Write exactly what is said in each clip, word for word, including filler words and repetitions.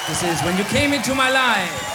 This is When You Came Into My Life.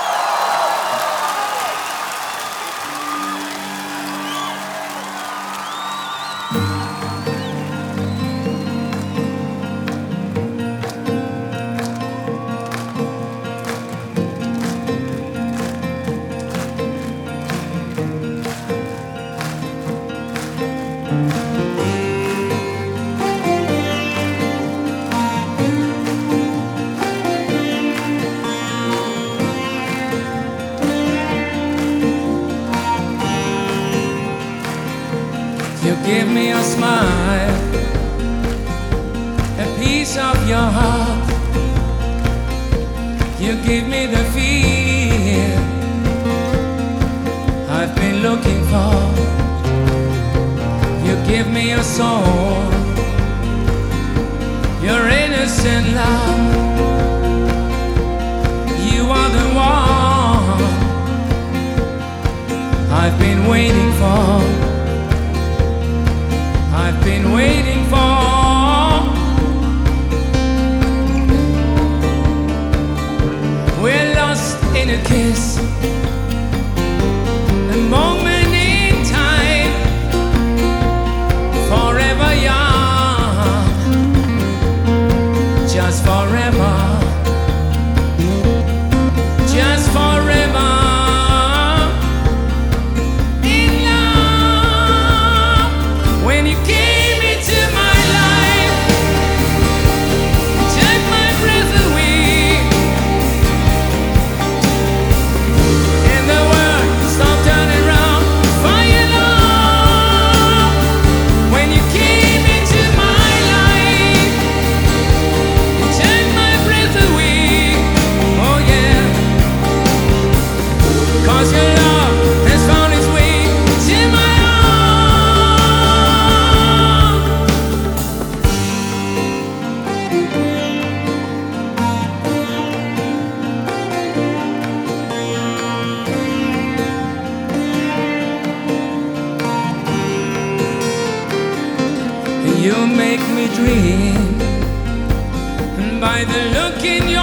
You give me a smile, a piece of your heart. You give me the feel I've been looking for. You give me your soul, your innocent love. You are the one I've been waiting for. I've been waiting for. We're lost in a kiss, a moment in time, forever young, just forever, just forever. You make me dream, and by the look in your